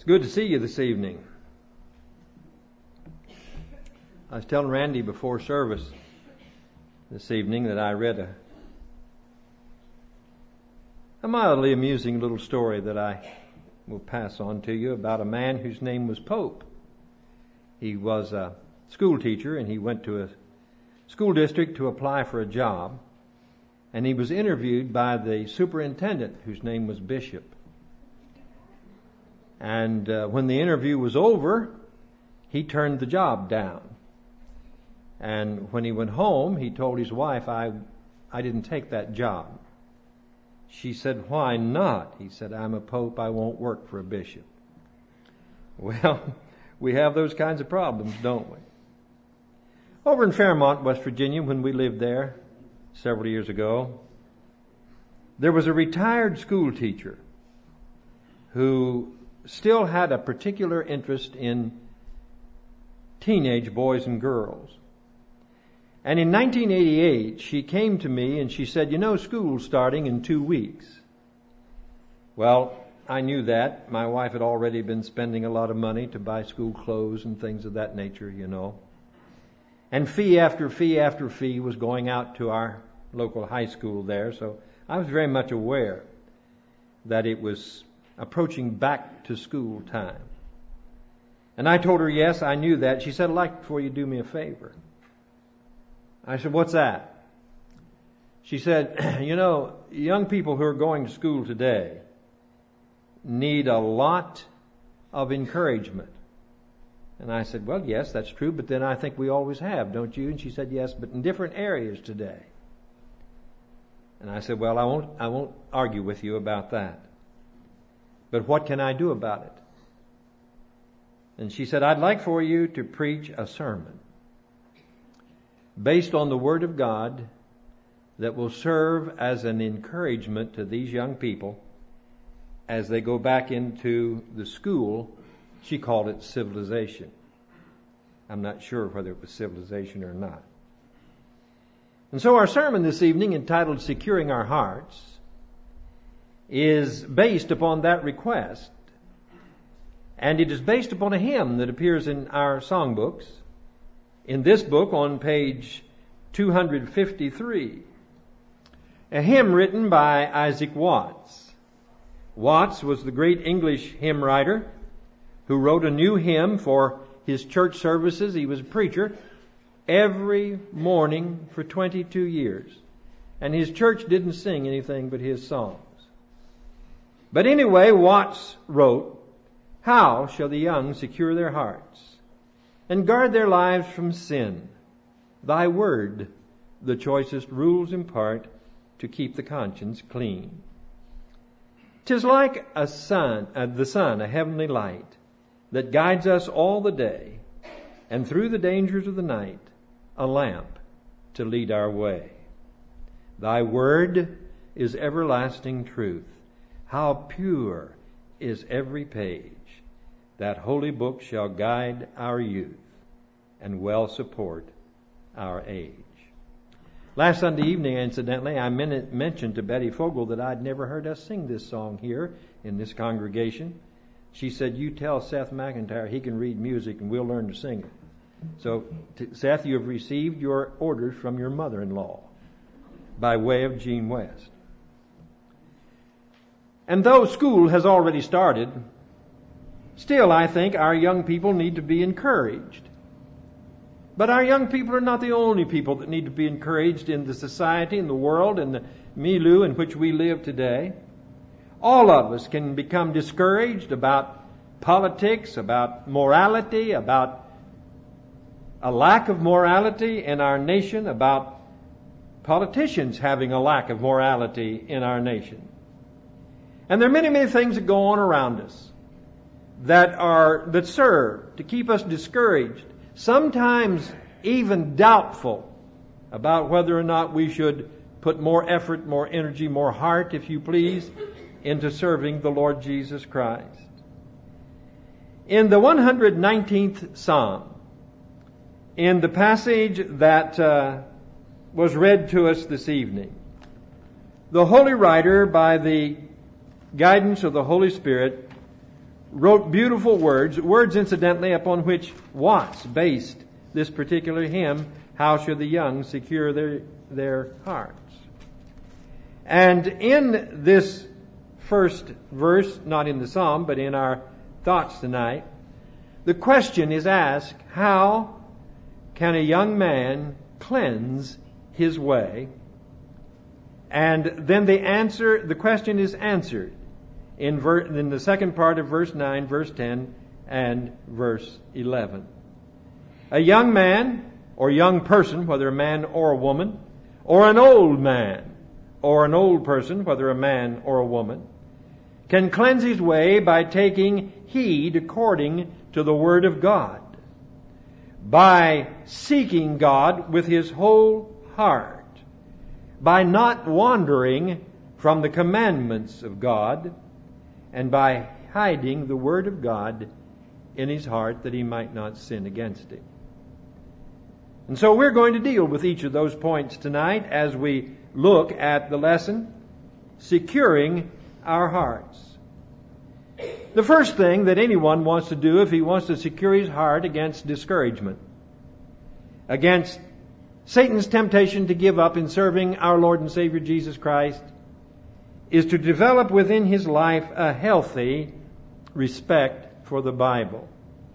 Good to see you this evening. I was telling Randy before service this evening that I read a mildly amusing little story that I will pass on to you about a man whose name was Pope. He was a school teacher and he went to a school district to apply for a job, and he was interviewed by the superintendent whose name was Bishop. And when the interview was over, he turned the job down. And when he went home, he told his wife, I didn't take that job. She said, "Why not?" He said, "I'm a pope. I won't work for a bishop." Well, we have those kinds of problems, don't we? Over in Fairmont, West Virginia, when we lived there several years ago, there was a retired school teacher who still had a particular interest in teenage boys and girls. And in 1988, she came to me and she said, school's starting in 2 weeks. Well, I knew that. My wife had already been spending a lot of money to buy school clothes and things of that nature, And fee after fee after fee was going out to our local high school there. So I was very much aware that it was approaching back to school time. And I told her, yes, I knew that. She said, "I'd like for you to do me a favor." I said, "What's that?" She said, young people who are going to school today need a lot of encouragement. And I said, "Well, yes, that's true, but then I think we always have, don't you?" And she said, "Yes, but in different areas today." And I said, "Well, I won't argue with you about that. But what can I do about it?" And she said, "I'd like for you to preach a sermon based on the Word of God that will serve as an encouragement to these young people as they go back into the school." She called it civilization. I'm not sure whether it was civilization or not. And so our sermon this evening, entitled "Securing Our Hearts," is based upon that request. And it is based upon a hymn that appears in our songbooks. In this book on page 253. A hymn written by Isaac Watts. Watts was the great English hymn writer who wrote a new hymn for his church services. He was a preacher every morning for 22 years. And his church didn't sing anything but his songs. But anyway, Watts wrote, "How shall the young secure their hearts and guard their lives from sin? Thy word, the choicest rules impart to keep the conscience clean. 'Tis like the sun, a heavenly light, that guides us all the day, and through the dangers of the night, a lamp to lead our way. Thy word is everlasting truth. How pure is every page. That holy book shall guide our youth and well support our age." Last Sunday evening, incidentally, I mentioned to Betty Fogel that I'd never heard us sing this song here in this congregation. She said, "You tell Seth McIntyre he can read music and we'll learn to sing it." So, Seth, you have received your orders from your mother-in-law by way of Gene West. And though school has already started, still I think our young people need to be encouraged. But our young people are not the only people that need to be encouraged in the society, in the world, in the milieu in which we live today. All of us can become discouraged about politics, about morality, about a lack of morality in our nation, about politicians having a lack of morality in our nation. And there are many, many things that go on around us that serve to keep us discouraged, sometimes even doubtful about whether or not we should put more effort, more energy, more heart, if you please, into serving the Lord Jesus Christ. In the 119th Psalm, in the passage that was read to us this evening, the Holy Writer, by the guidance of the Holy Spirit, wrote beautiful words incidentally upon which Watts based this particular hymn, How Should the Young Secure Their Hearts. And in this first verse, not in the psalm, but in our thoughts tonight, the question is asked, how can a young man cleanse his way? And then the question is answered in the second part of verse 9, verse 10, and verse 11. A young man, or young person, whether a man or a woman, or an old man, or an old person, whether a man or a woman, can cleanse his way by taking heed according to the Word of God, by seeking God with his whole heart, by not wandering from the commandments of God, and by hiding the Word of God in his heart that he might not sin against it. And so we're going to deal with each of those points tonight as we look at the lesson, Securing Our Hearts. The first thing that anyone wants to do if he wants to secure his heart against discouragement, against Satan's temptation to give up in serving our Lord and Savior Jesus Christ, is to develop within his life a healthy respect for the Bible.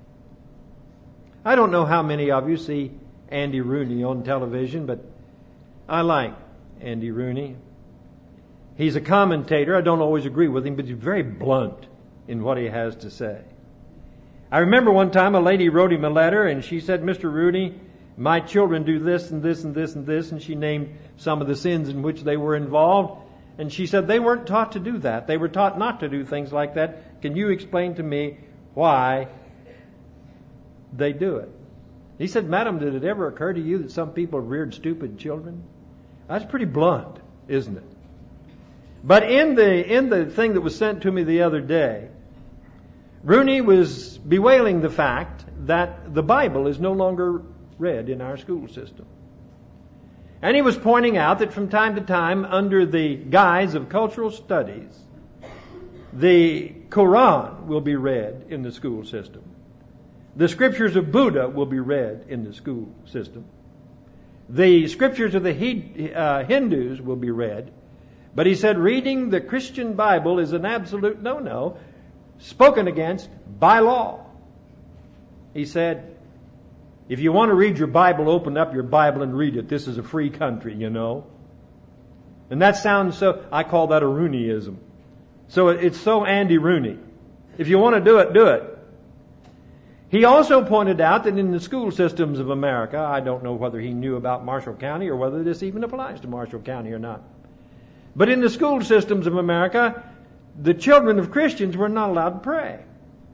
I don't know how many of you see Andy Rooney on television, but I like Andy Rooney. He's a commentator. I don't always agree with him, but he's very blunt in what he has to say. I remember one time a lady wrote him a letter and she said, Mr. Rooney, my children do this and this and this and this, and she named some of the sins in which they were involved. And she said they weren't taught to do that. They were taught not to do things like that. Can you explain to me why they do it? He said, Madam, did it ever occur to you that some people reared stupid children? That's pretty blunt, isn't it? But in the thing that was sent to me the other day, Rooney was bewailing the fact that the Bible is no longer read in our school system. And he was pointing out that from time to time, under the guise of cultural studies, the Quran will be read in the school system. The scriptures of Buddha will be read in the school system. The scriptures of the Hindus will be read. But he said reading the Christian Bible is an absolute no-no, spoken against by law. He said, if you want to read your Bible, open up your Bible and read it. This is a free country, you know. And that sounds so, I call that a Rooneyism. So it's so Andy Rooney. If you want to do it, do it. He also pointed out that in the school systems of America, I don't know whether he knew about Marshall County or whether this even applies to Marshall County or not. But in the school systems of America, the children of Christians were not allowed to pray.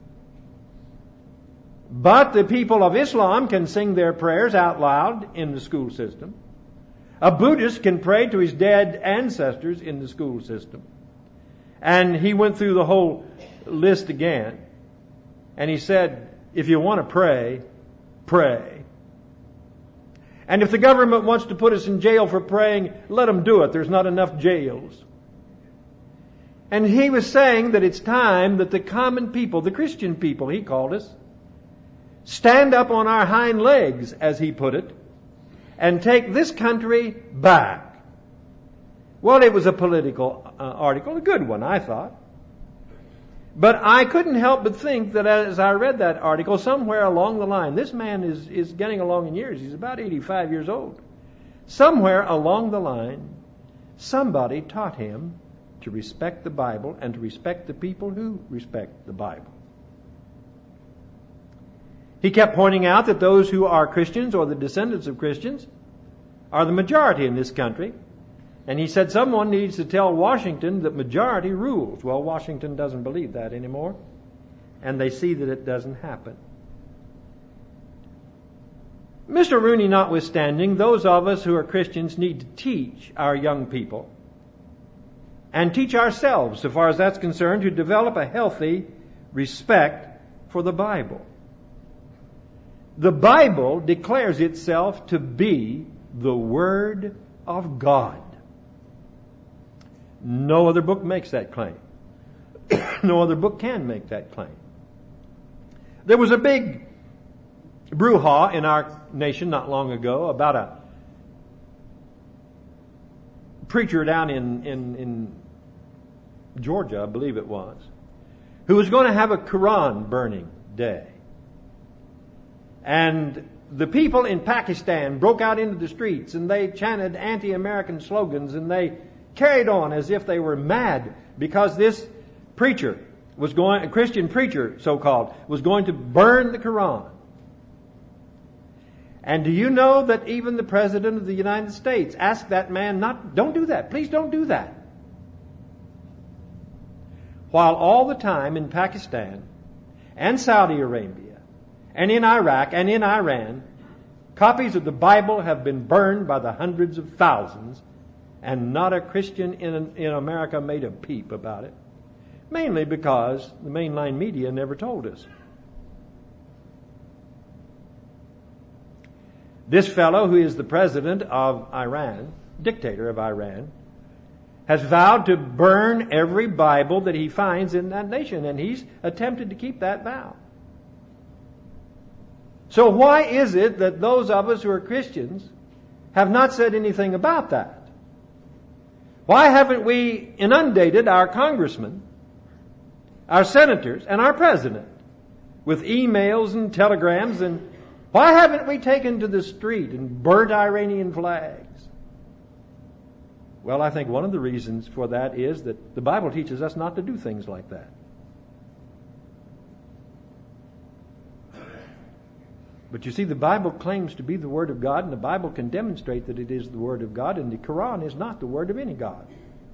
But the people of Islam can sing their prayers out loud in the school system. A Buddhist can pray to his dead ancestors in the school system. And he went through the whole list again. And he said, if you want to pray, pray. And if the government wants to put us in jail for praying, let them do it. There's not enough jails. And he was saying that it's time that the common people, the Christian people, he called us, stand up on our hind legs, as he put it, and take this country back. Well, it was a political article, a good one, I thought. But I couldn't help but think that as I read that article, somewhere along the line, this man is getting along in years. He's about 85 years old. Somewhere along the line, somebody taught him to respect the Bible and to respect the people who respect the Bible. He kept pointing out that those who are Christians or the descendants of Christians are the majority in this country. And he said someone needs to tell Washington that majority rules. Well, Washington doesn't believe that anymore. And they see that it doesn't happen. Mr. Rooney notwithstanding, those of us who are Christians need to teach our young people and teach ourselves, so far as that's concerned, to develop a healthy respect for the Bible. The Bible declares itself to be the Word of God. No other book makes that claim. No other book can make that claim. There was a big brouhaha in our nation not long ago about a preacher down in Georgia, I believe it was, who was going to have a Quran burning day. And the people in Pakistan broke out into the streets and they chanted anti-American slogans and they carried on as if they were mad because this preacher was going, a Christian preacher so-called, was going to burn the Quran. And do you know that even the President of the United States asked that man, don't do that, please don't do that. While all the time in Pakistan and Saudi Arabia and in Iraq and in Iran, copies of the Bible have been burned by the hundreds of thousands, and not a Christian in America made a peep about it. Mainly because the mainline media never told us. This fellow, who is the president of Iran, dictator of Iran, has vowed to burn every Bible that he finds in that nation, and he's attempted to keep that vow. So why is it that those of us who are Christians have not said anything about that? Why haven't we inundated our congressmen, our senators, and our president with emails and telegrams, and why haven't we taken to the street and burnt Iranian flags? Well, I think one of the reasons for that is that the Bible teaches us not to do things like that. But you see, the Bible claims to be the Word of God, and the Bible can demonstrate that it is the Word of God, and the Quran is not the Word of any God.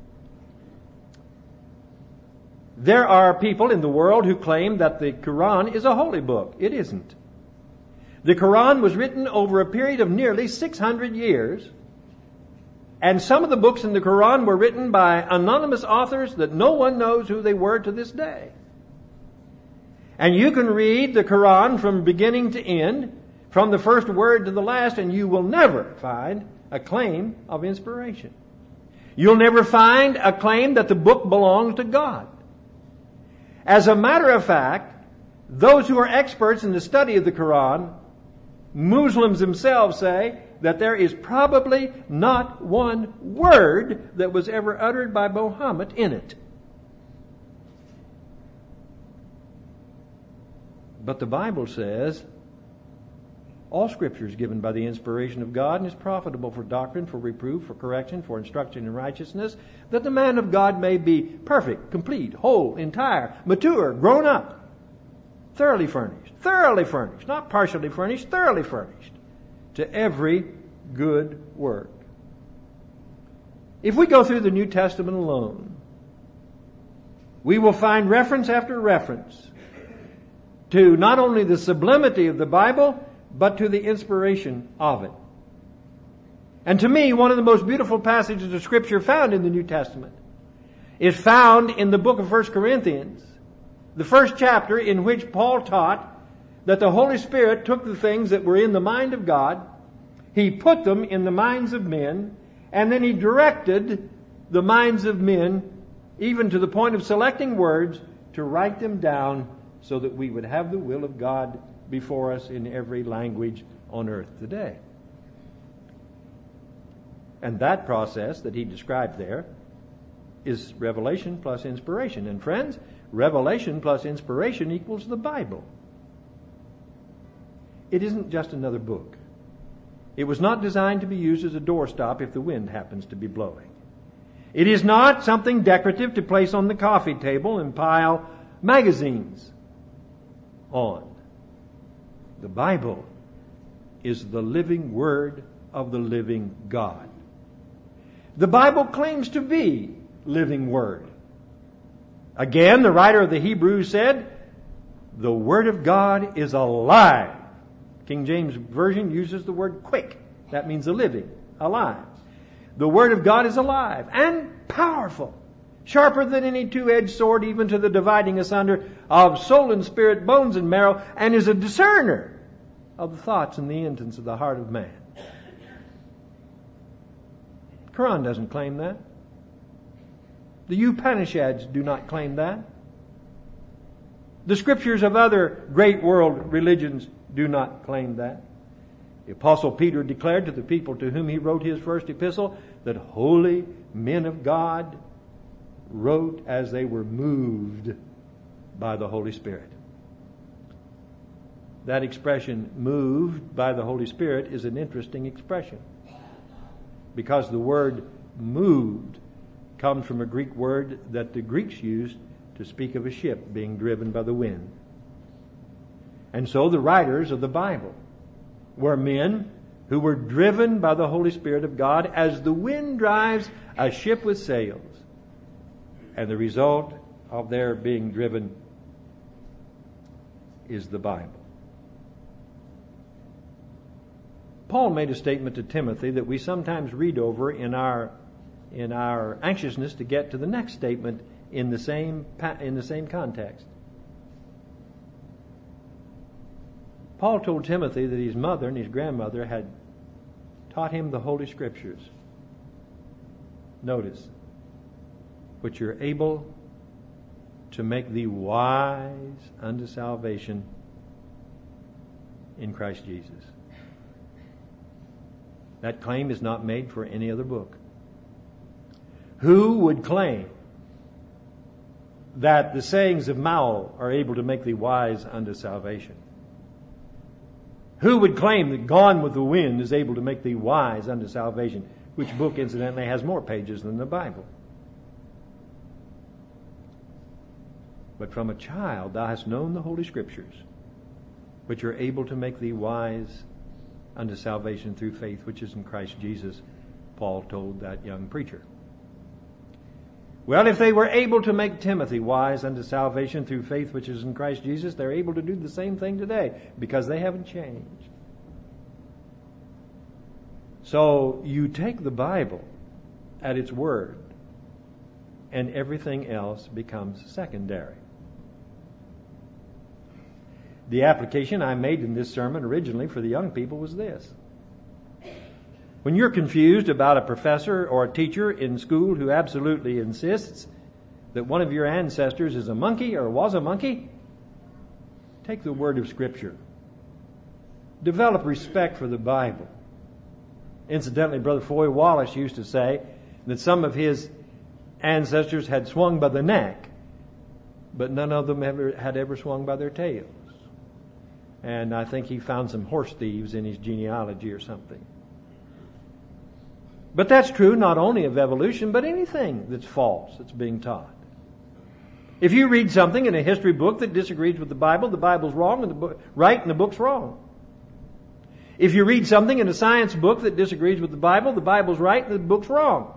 There are people in the world who claim that the Quran is a holy book. It isn't. The Quran was written over a period of nearly 600 years, and some of the books in the Quran were written by anonymous authors that no one knows who they were to this day. And you can read the Quran from beginning to end, from the first word to the last, and you will never find a claim of inspiration. You'll never find a claim that the book belongs to God. As a matter of fact, those who are experts in the study of the Quran, Muslims themselves say that there is probably not one word that was ever uttered by Muhammad in it. But the Bible says all Scripture is given by the inspiration of God and is profitable for doctrine, for reproof, for correction, for instruction in righteousness, that the man of God may be perfect, complete, whole, entire, mature, grown up, thoroughly furnished, not partially furnished, thoroughly furnished to every good work. If we go through the New Testament alone, we will find reference after reference to not only the sublimity of the Bible, but to the inspiration of it. And to me, one of the most beautiful passages of Scripture found in the New Testament is found in the book of 1 Corinthians, the first chapter, in which Paul taught that the Holy Spirit took the things that were in the mind of God, He put them in the minds of men, and then He directed the minds of men, even to the point of selecting words, to write them down so that we would have the will of God before us in every language on earth today. And that process that he described there is revelation plus inspiration. And friends, revelation plus inspiration equals the Bible. It isn't just another book. It was not designed to be used as a doorstop if the wind happens to be blowing. It is not something decorative to place on the coffee table and pile magazines on. The Bible is the living Word of the living God. The Bible claims to be living Word. Again, the writer of the Hebrews said, the Word of God is alive. King James Version uses the word quick. That means a living, alive. The Word of God is alive and powerful, sharper than any two-edged sword, even to the dividing asunder of soul and spirit, bones and marrow, and is a discerner of the thoughts and the intents of the heart of man. The Quran doesn't claim that. The Upanishads do not claim that. The scriptures of other great world religions do not claim that. The Apostle Peter declared to the people to whom he wrote his first epistle that holy men of God wrote as they were moved by the Holy Spirit. That expression, moved by the Holy Spirit, is an interesting expression, because the word moved comes from a Greek word that the Greeks used to speak of a ship being driven by the wind. And so the writers of the Bible were men who were driven by the Holy Spirit of God as the wind drives a ship with sails. And the result of their being driven is the Bible. Paul made a statement to Timothy that we sometimes read over in our anxiousness to get to the next statement in the same context. Paul told Timothy that his mother and his grandmother had taught him the Holy Scriptures. Notice, which are able to make thee wise unto salvation in Christ Jesus. That claim is not made for any other book. Who would claim that the sayings of Mao are able to make thee wise unto salvation? Who would claim that Gone with the Wind is able to make thee wise unto salvation? Which book, incidentally, has more pages than the Bible. But from a child thou hast known the Holy Scriptures, which are able to make thee wise unto salvation through faith which is in Christ Jesus, Paul told that young preacher. Well, if they were able to make Timothy wise unto salvation through faith which is in Christ Jesus, they're able to do the same thing today, because they haven't changed. So you take the Bible at its word, and everything else becomes secondary. The application I made in this sermon originally for the young people was this. When you're confused about a professor or a teacher in school who absolutely insists that one of your ancestors is a monkey or was a monkey, take the word of Scripture. Develop respect for the Bible. Incidentally, Brother Foy Wallace used to say that some of his ancestors had swung by the neck, but none of them had ever swung by their tails. And I think he found some horse thieves in his genealogy or something. But that's true not only of evolution, but anything that's false that's being taught. If you read something in a history book that disagrees with the Bible's wrong and the book right and the book's wrong. If you read something in a science book that disagrees with the Bible's right and the book's wrong.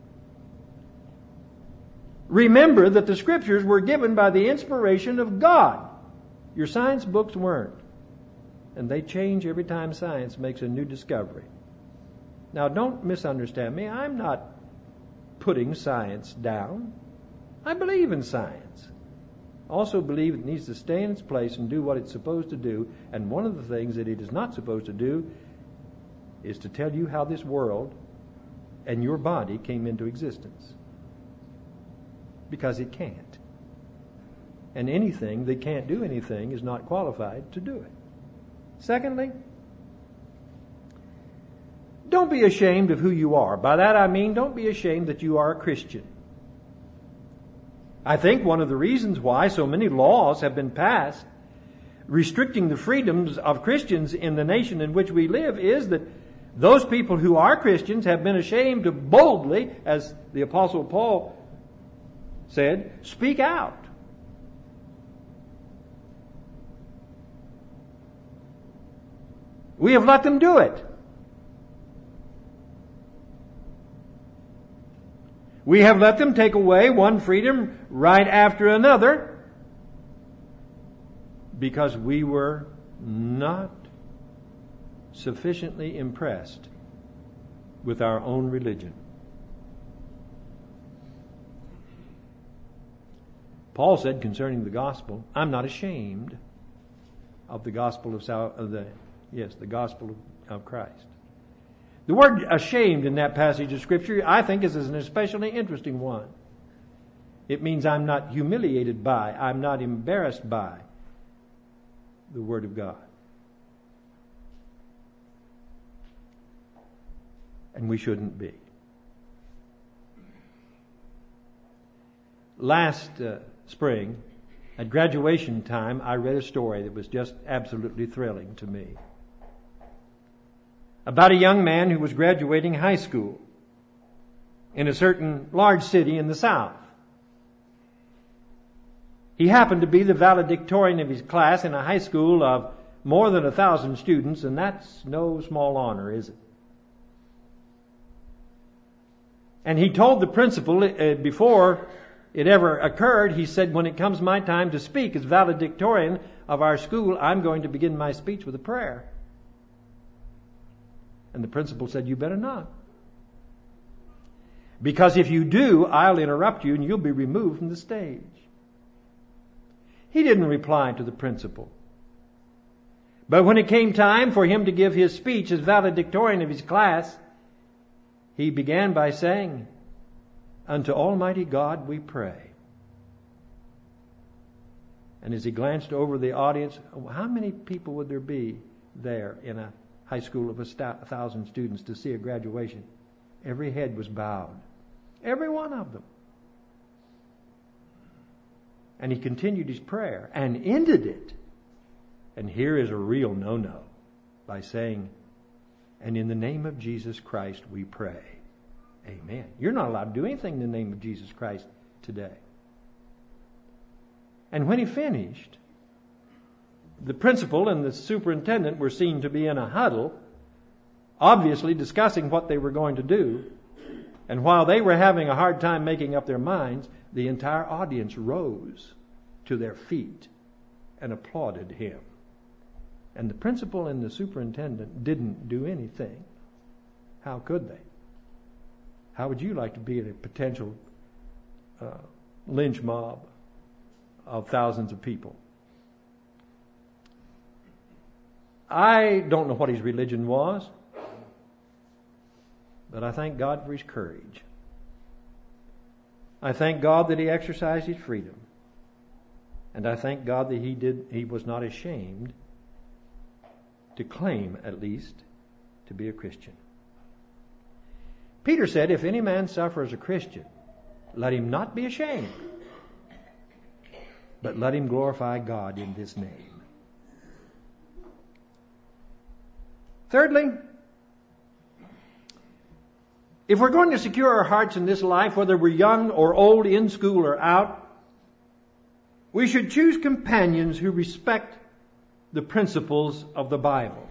Remember that the Scriptures were given by the inspiration of God. Your science books weren't. And they change every time science makes a new discovery. Now, don't misunderstand me. I'm not putting science down. I believe in science. I also believe it needs to stay in its place and do what it's supposed to do. And one of the things that it is not supposed to do is to tell you how this world and your body came into existence. Because it can't. And anything that can't do anything is not qualified to do it. Secondly, don't be ashamed of who you are. By that I mean, don't be ashamed that you are a Christian. I think one of the reasons why so many laws have been passed restricting the freedoms of Christians in the nation in which we live is that those people who are Christians have been ashamed to boldly, as the Apostle Paul said, speak out. We have let them do it. We have let them take away one freedom right after another because we were not sufficiently impressed with our own religion. Paul said concerning the gospel, I'm not ashamed of the gospel the gospel of Christ. The word ashamed in that passage of Scripture, I think, is an especially interesting one. It means I'm not humiliated by, I'm not embarrassed by the Word of God. And we shouldn't be. Last spring, at graduation time, I read a story that was just absolutely thrilling to me. About a young man who was graduating high school in a certain large city in the South. He happened to be the valedictorian of his class in a high school of more than 1,000 students, and that's no small honor, is it? And he told the principal before it ever occurred, he said, when it comes my time to speak as valedictorian of our school, I'm going to begin my speech with a prayer. And the principal said, you better not. Because if you do, I'll interrupt you and you'll be removed from the stage. He didn't reply to the principal. But when it came time for him to give his speech as valedictorian of his class, he began by saying, unto Almighty God we pray. And as he glanced over the audience, how many people would there be there in a high school of 1,000 students to see a graduation? Every head was bowed. Every one of them. And he continued his prayer and ended it. And here is a real no-no by saying, and in the name of Jesus Christ we pray. Amen. You're not allowed to do anything in the name of Jesus Christ today. And when he finished, the principal and the superintendent were seen to be in a huddle, obviously discussing what they were going to do. And while they were having a hard time making up their minds, the entire audience rose to their feet and applauded him. And the principal and the superintendent didn't do anything. How could they? How would you like to be in a potential lynch mob of thousands of people? I don't know what his religion was, but I thank God for his courage. I thank God that he exercised his freedom. And I thank God that he was not ashamed to claim, at least, to be a Christian. Peter said, if any man suffer as a Christian, let him not be ashamed, but let him glorify God in this name. Thirdly, if we're going to secure our hearts in this life, whether we're young or old, in school or out, we should choose companions who respect the principles of the Bible.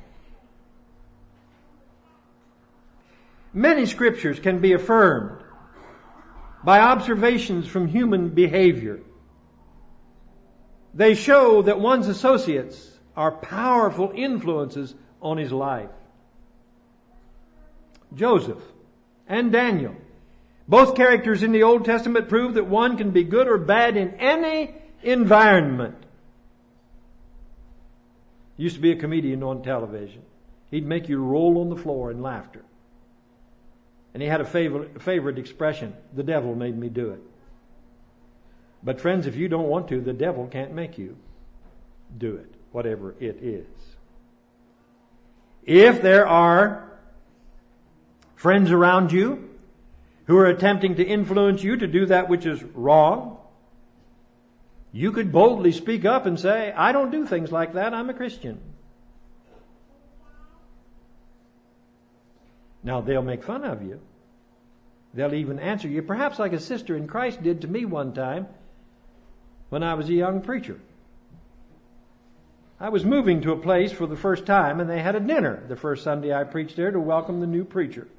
Many scriptures can be affirmed by observations from human behavior. They show that one's associates are powerful influences on his life. Joseph and Daniel, both characters in the Old Testament, prove that one can be good or bad in any environment. Used to be a comedian on television. He'd make you roll on the floor in laughter. And he had a favorite expression, the devil made me do it. But friends, if you don't want to, the devil can't make you do it, whatever it is. If there are friends around you who are attempting to influence you to do that which is wrong, you could boldly speak up and say, I don't do things like that, I'm a Christian. Now, they'll make fun of you. They'll even answer you, perhaps like a sister in Christ did to me one time when I was a young preacher. I was moving to a place for the first time, and they had a dinner the first Sunday I preached there to welcome the new preacher.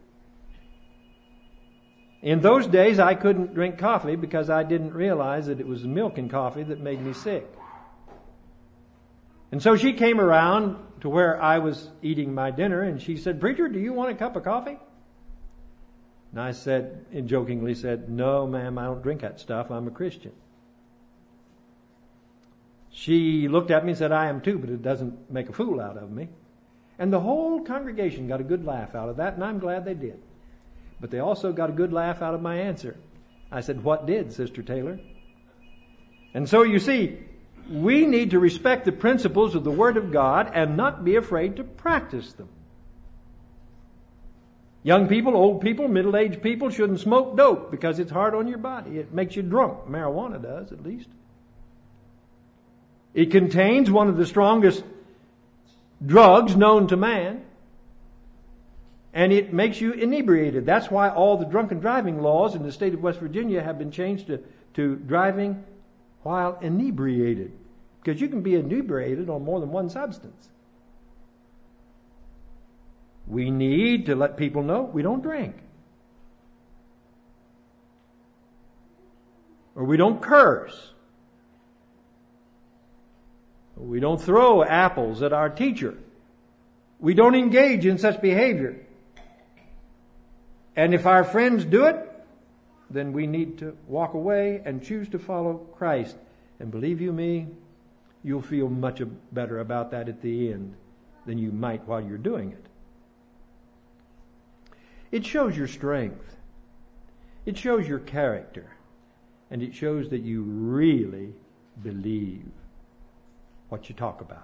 In those days, I couldn't drink coffee because I didn't realize that it was the milk in coffee that made me sick. And so she came around to where I was eating my dinner, and she said, Preacher, do you want a cup of coffee? And I said, and jokingly said, No, ma'am, I don't drink that stuff. I'm a Christian. She looked at me and said, I am too, but it doesn't make a fool out of me. And the whole congregation got a good laugh out of that, and I'm glad they did. But they also got a good laugh out of my answer. I said, what did, Sister Taylor? And so you see, we need to respect the principles of the Word of God and not be afraid to practice them. Young people, old people, middle-aged people shouldn't smoke dope because it's hard on your body. It makes you drunk. Marijuana does, at least. It contains one of the strongest drugs known to man. And it makes you inebriated. That's why all the drunken driving laws in the state of West Virginia have been changed to driving while inebriated. Because you can be inebriated on more than one substance. We need to let people know we don't drink. Or we don't curse. Or we don't throw apples at our teacher. We don't engage in such behavior. And if our friends do it, then we need to walk away and choose to follow Christ. And believe you me, you'll feel much better about that at the end than you might while you're doing it. It shows your strength. It shows your character. And it shows that you really believe what you talk about.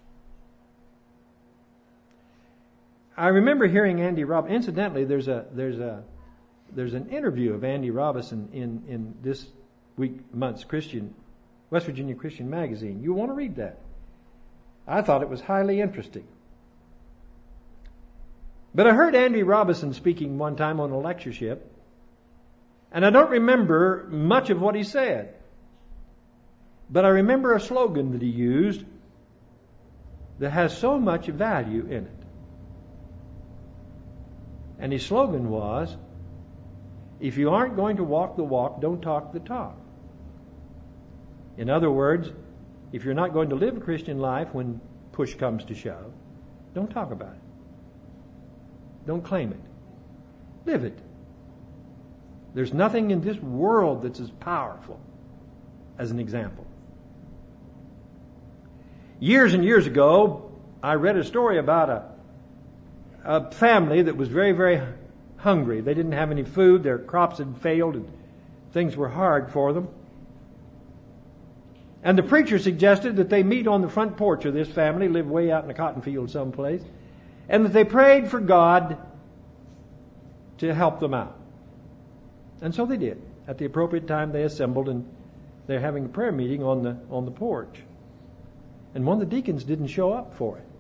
I remember hearing Andy Robinson. Incidentally, there's an interview of Andy Robinson in this month's West Virginia Christian Magazine. You want to read that. I thought it was highly interesting. But I heard Andy Robinson speaking one time on a lectureship, and I don't remember much of what he said. But I remember a slogan that he used that has so much value in it. And his slogan was, if you aren't going to walk the walk, don't talk the talk. In other words, if you're not going to live a Christian life when push comes to shove, don't talk about it. Don't claim it. Live it. There's nothing in this world that's as powerful as an example. Years and years ago, I read a story about a family that was very, very hungry. They didn't have any food. Their crops had failed and things were hard for them. And the preacher suggested that they meet on the front porch of this family, live way out in a cotton field someplace, and that they prayed for God to help them out. And so they did. At the appropriate time they assembled and they're having a prayer meeting on the porch. And one of the deacons didn't show up for it.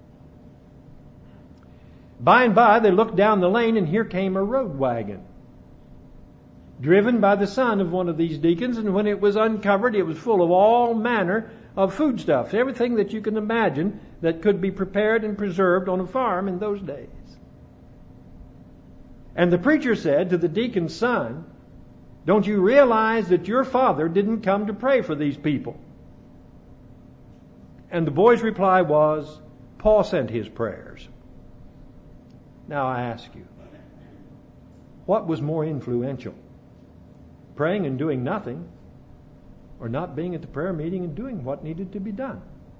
By and by they looked down the lane and here came a road wagon, driven by the son of one of these deacons, and when it was uncovered it was full of all manner of foodstuffs, everything that you can imagine that could be prepared and preserved on a farm in those days. And the preacher said to the deacon's son, don't you realize that your father didn't come to pray for these people? And the boy's reply was, Paul sent his prayers. Now I ask you, what was more influential? Praying and doing nothing, or not being at the prayer meeting and doing what needed to be done?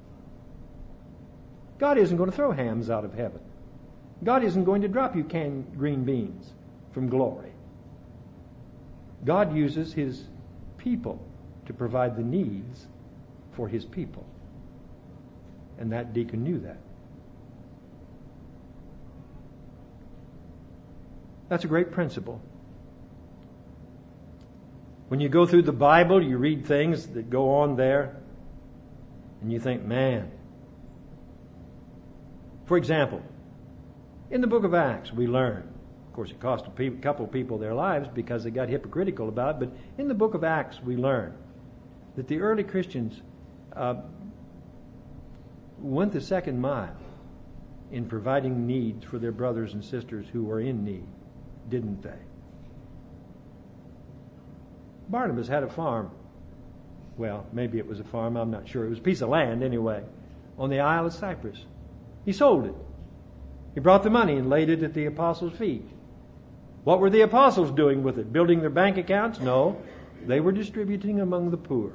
God isn't going to throw hams out of heaven. God isn't going to drop you canned green beans from glory. God uses His people to provide the needs for His people. And that deacon knew that. That's a great principle. When you go through the Bible, you read things that go on there, and you think, man. For example, in the book of Acts, we learn, of course it cost a couple of people their lives because they got hypocritical about it, but in the book of Acts we learn that the early Christians went the second mile in providing needs for their brothers and sisters who were in need, didn't they? Barnabas had a farm. Well, maybe it was a farm, I'm not sure. It was a piece of land anyway, on the Isle of Cyprus. He sold it. He brought the money and laid it at the apostles' feet. What were the apostles doing with it? Building their bank accounts? No. They were distributing among the poor.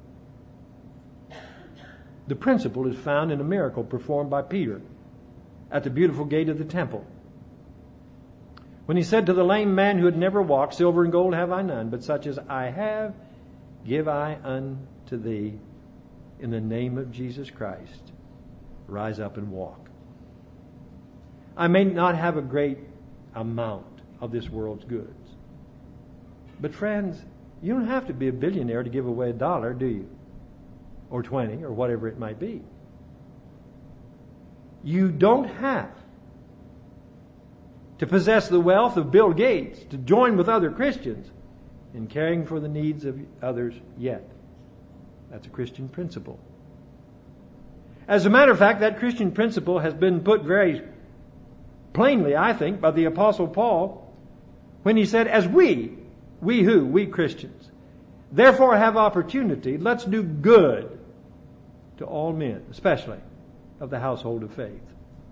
The principle is found in a miracle performed by Peter at the beautiful gate of the temple. When he said to the lame man who had never walked, silver and gold have I none, but such as I have give I unto thee. In the name of Jesus Christ, rise up and walk. I may not have a great amount of this world's goods. But friends, you don't have to be a billionaire to give away $1, do you? Or 20, or whatever it might be. You don't have to possess the wealth of Bill Gates to join with other Christians in caring for the needs of others yet. That's a Christian principle. As a matter of fact, that Christian principle has been put very plainly, I think, by the Apostle Paul when he said, as we Christians, therefore have opportunity, let's do good to all men, especially of the household of faith.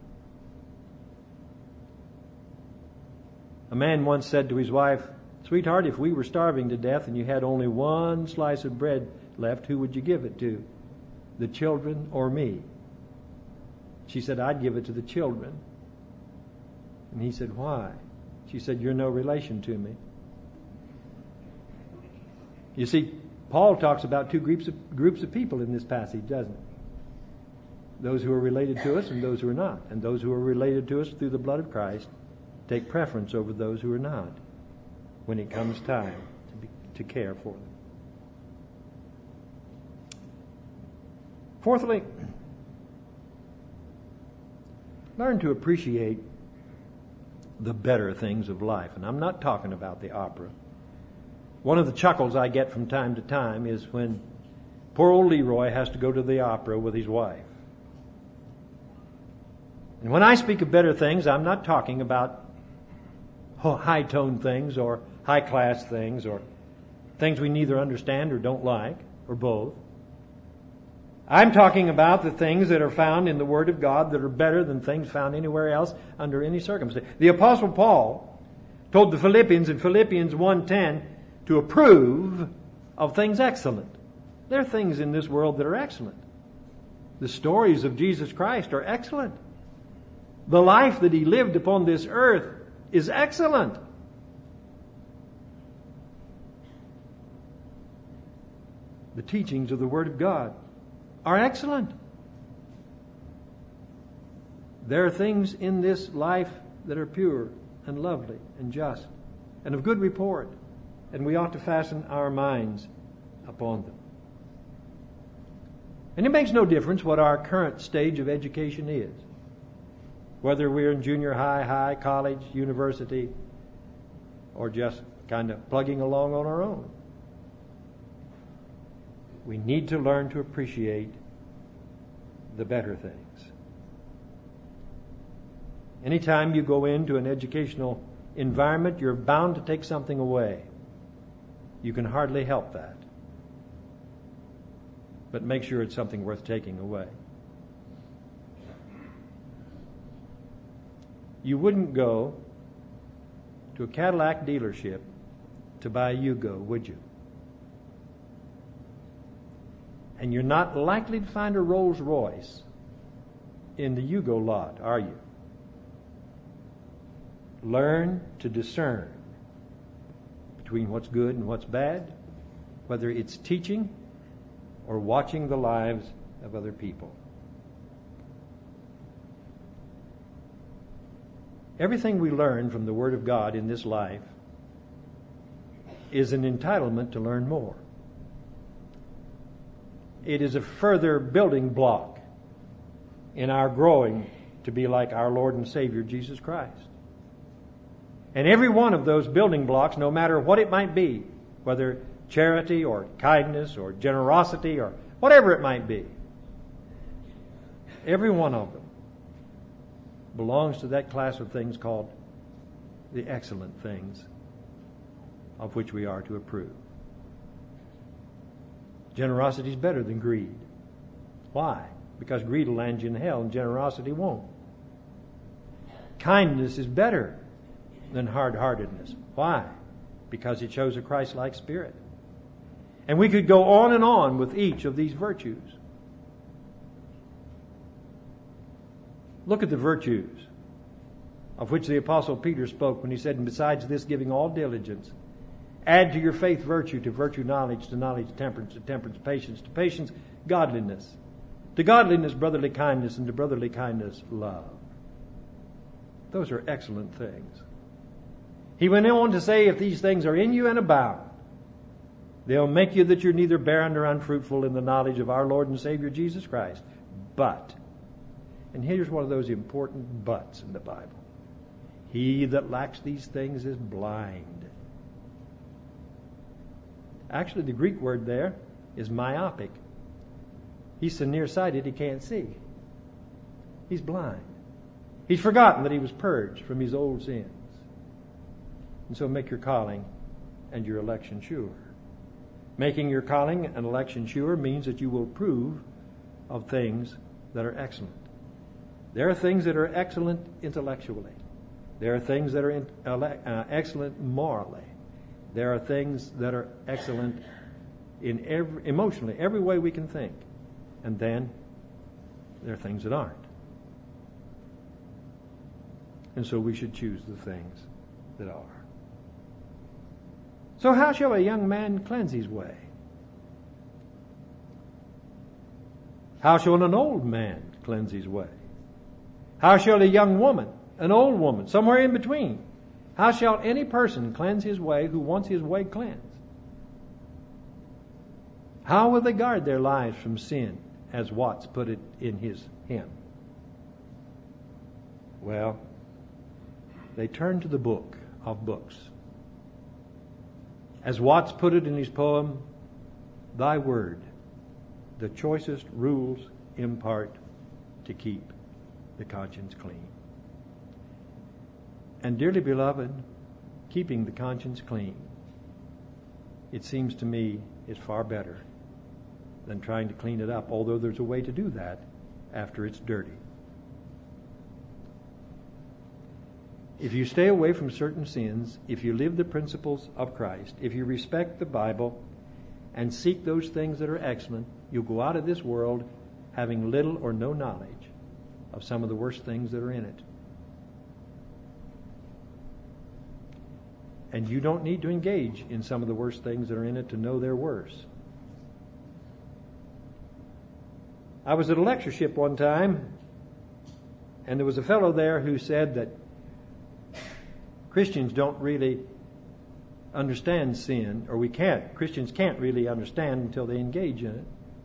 A man once said to his wife, sweetheart, if we were starving to death and you had only one slice of bread left, who would you give it to? The children or me? She said, I'd give it to the children. And he said, why? She said, you're no relation to me. You see, Paul talks about two groups of people in this passage, doesn't he? Those who are related to us and those who are not. And those who are related to us through the blood of Christ take preference over those who are not when it comes time to care for them. Fourthly, learn to appreciate the better things of life. And I'm not talking about the opera. One of the chuckles I get from time to time is when poor old Leroy has to go to the opera with his wife. And when I speak of better things, I'm not talking about high-toned things or high-class things or things we neither understand or don't like, or both. I'm talking about the things that are found in the Word of God that are better than things found anywhere else under any circumstance. The Apostle Paul told the Philippians in Philippians 1:10 to approve of things excellent. There are things in this world that are excellent. The stories of Jesus Christ are excellent. The life that He lived upon this earth is excellent. The teachings of the Word of God are excellent. There are things in this life that are pure and lovely and just and of good report, and we ought to fasten our minds upon them. And it makes no difference what our current stage of education is, whether we're in junior high, college, university, or just kind of plugging along on our own. We need to learn to appreciate the better things. Anytime you go into an educational environment, you're bound to take something away. You can hardly help that. But make sure it's something worth taking away. You wouldn't go to a Cadillac dealership to buy a Yugo, would you? And you're not likely to find a Rolls Royce in the Yugo lot, are you? Learn to discern between what's good and what's bad, whether it's teaching or watching the lives of other people. Everything we learn from the Word of God in this life is an entitlement to learn more. It is a further building block in our growing to be like our Lord and Savior Jesus Christ. And every one of those building blocks, no matter what it might be, whether charity or kindness or generosity or whatever it might be, every one of them belongs to that class of things called the excellent things of which we are to approve. Generosity is better than greed. Why? Because greed will land you in hell and generosity won't. Kindness is better than hard-heartedness. Why? Because it shows a Christ-like spirit. And we could go on and on with each of these virtues. Look at the virtues of which the Apostle Peter spoke when he said, and besides this, giving all diligence, add to your faith virtue, to virtue knowledge, to knowledge temperance, to temperance patience, to patience godliness, to godliness brotherly kindness, and to brotherly kindness love. Those are excellent things. He went on to say, if these things are in you and abound, they'll make you that you're neither barren nor unfruitful in the knowledge of our Lord and Savior Jesus Christ. But, and here's one of those important buts in the Bible, he that lacks these things is blind. Actually, the Greek word there is myopic. He's so nearsighted he can't see. He's blind. He's forgotten that he was purged from his old sins. And so make your calling and your election sure. Making your calling and election sure means that you will approve of things that are excellent. There are things that are excellent intellectually. There are things that are excellent morally. There are things that are excellent in emotionally, every way we can think. And then there are things that aren't. And so we should choose the things that are. So how shall a young man cleanse his way? How shall an old man cleanse his way? How shall a young woman, an old woman, somewhere in between? How shall any person cleanse his way who wants his way cleansed? How will they guard their lives from sin, as Watts put it in his hymn? Well, they turn to the book of books. As Watts put it in his poem, thy word, the choicest rules impart to keep the conscience clean. And dearly beloved, keeping the conscience clean, it seems to me, is far better than trying to clean it up, although there's a way to do that after it's dirty. If you stay away from certain sins, if you live the principles of Christ, if you respect the Bible and seek those things that are excellent, you'll go out of this world having little or no knowledge of some of the worst things that are in it. And you don't need to engage in some of the worst things that are in it to know they're worse. I was at a lectureship one time, and there was a fellow there who said that Christians don't really understand sin, or Christians can't really understand until they engage in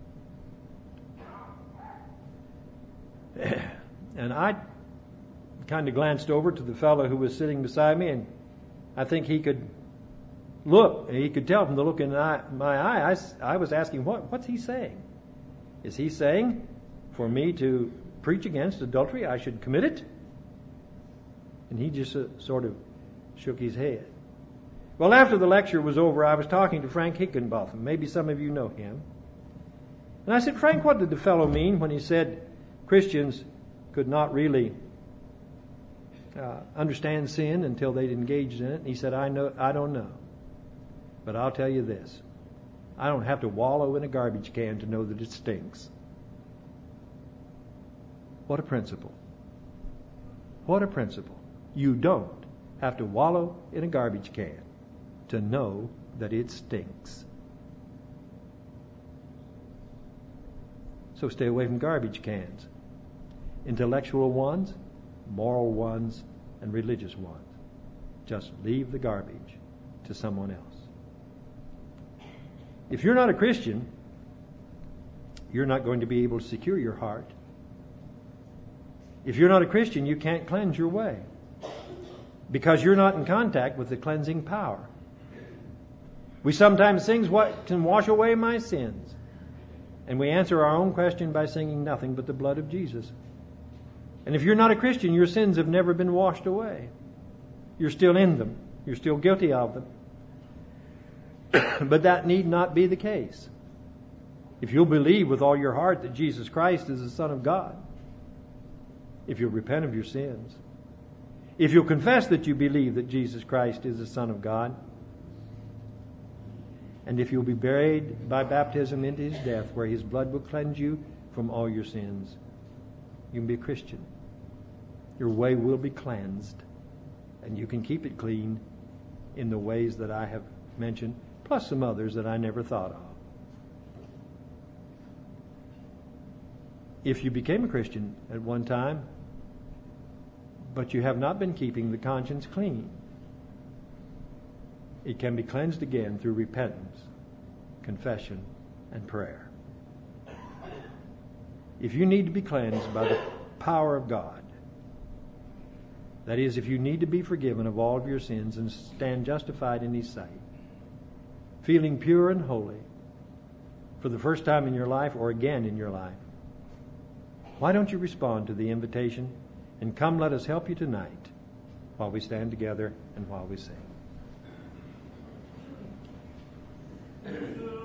it. And I kind of glanced over to the fellow who was sitting beside me, and I think he could tell from the look in my eye, I was asking, what's he saying? Is he saying for me to preach against adultery, I should commit it? And he just sort of shook his head. Well, after the lecture was over, I was talking to Frank Higginbotham. Maybe some of you know him. And I said, Frank, what did the fellow mean when he said Christians could not really understand sin until they'd engaged in it? And he said, I don't know. But I'll tell you this. I don't have to wallow in a garbage can to know that it stinks. What a principle. What a principle. You don't have to wallow in a garbage can to know that it stinks. So stay away from garbage cans. Intellectual ones, moral ones, and religious ones. Just leave the garbage to someone else. If you're not a Christian, you're not going to be able to secure your heart. If you're not a Christian, you can't cleanse your way, because you're not in contact with the cleansing power. We sometimes sing, what can wash away my sins? And we answer our own question by singing nothing but the blood of Jesus. And if you're not a Christian, your sins have never been washed away. You're still in them. You're still guilty of them. But that need not be the case. If you'll believe with all your heart that Jesus Christ is the Son of God, if you'll repent of your sins, if you'll confess that you believe that Jesus Christ is the Son of God, and if you'll be buried by baptism into His death, where His blood will cleanse you from all your sins, you can be a Christian. your way will be cleansed, and you can keep it clean in the ways that I have mentioned, plus some others that I never thought of. If you became a Christian at one time, but you have not been keeping the conscience clean, it can be cleansed again through repentance, confession, and prayer. If you need to be cleansed by the power of God, that is, if you need to be forgiven of all of your sins and stand justified in His sight, feeling pure and holy for the first time in your life or again in your life, why don't you respond to the invitation and come, let us help you tonight while we stand together and while we sing.